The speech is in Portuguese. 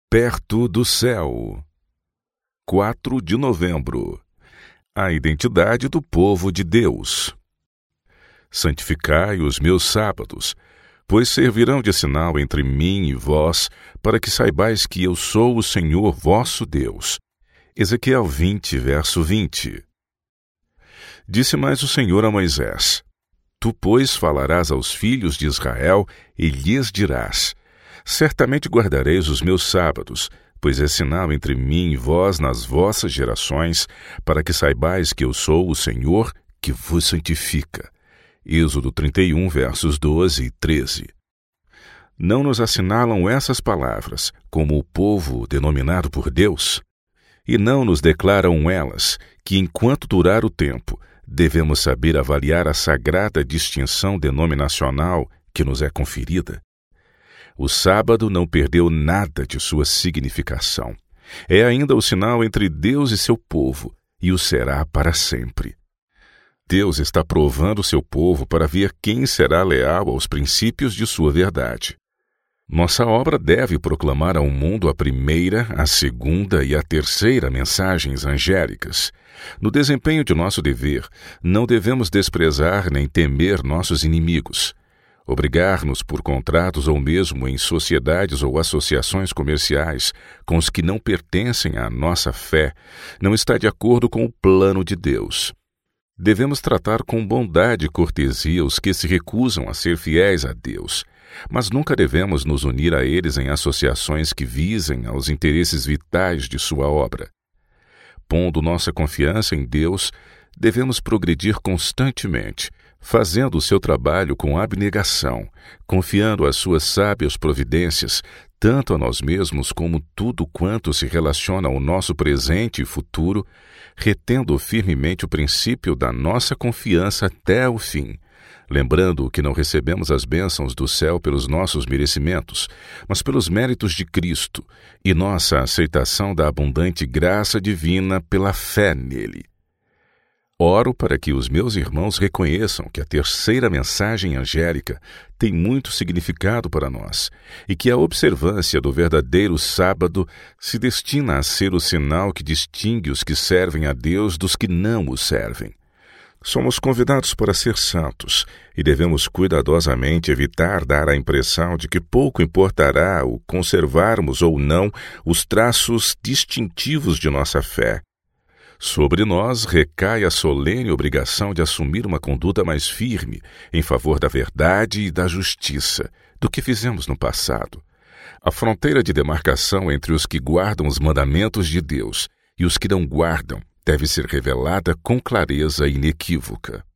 Perto do céu. 4 de novembro. A identidade do povo de Deus. Santificai os meus sábados, pois servirão de sinal entre mim e vós, para que saibais que eu sou o Senhor vosso Deus. Ezequiel 20, verso 20. Disse mais o Senhor a Moisés: Tu, pois, falarás aos filhos de Israel e lhes dirás: Certamente guardareis os meus sábados, pois é sinal entre mim e vós nas vossas gerações, para que saibais que eu sou o Senhor que vos santifica. Êxodo 31, versos 12 e 13. Não nos assinalam essas palavras como o povo denominado por Deus? E não nos declaram elas que, enquanto durar o tempo, devemos saber avaliar a sagrada distinção denominacional que nos é conferida? O sábado não perdeu nada de sua significação. É ainda o sinal entre Deus e seu povo, e o será para sempre. Deus está provando seu povo para ver quem será leal aos princípios de sua verdade. Nossa obra deve proclamar ao mundo a primeira, a segunda e a terceira mensagens angélicas. No desempenho de nosso dever, não devemos desprezar nem temer nossos inimigos. Obrigar-nos por contratos ou mesmo em sociedades ou associações comerciais com os que não pertencem à nossa fé não está de acordo com o plano de Deus. Devemos tratar com bondade e cortesia os que se recusam a ser fiéis a Deus, mas nunca devemos nos unir a eles em associações que visem aos interesses vitais de sua obra. Pondo nossa confiança em Deus, devemos progredir constantemente, fazendo o seu trabalho com abnegação, confiando às suas sábias providências, tanto a nós mesmos como tudo quanto se relaciona ao nosso presente e futuro, retendo firmemente o princípio da nossa confiança até o fim, lembrando que não recebemos as bênçãos do céu pelos nossos merecimentos, mas pelos méritos de Cristo e nossa aceitação da abundante graça divina pela fé nele. Oro para que os meus irmãos reconheçam que a terceira mensagem angélica tem muito significado para nós e que a observância do verdadeiro sábado se destina a ser o sinal que distingue os que servem a Deus dos que não o servem. Somos convidados para ser santos e devemos cuidadosamente evitar dar a impressão de que pouco importará o conservarmos ou não os traços distintivos de nossa fé. Sobre nós recai a solene obrigação de assumir uma conduta mais firme em favor da verdade e da justiça do que fizemos no passado. A fronteira de demarcação entre os que guardam os mandamentos de Deus e os que não guardam deve ser revelada com clareza inequívoca.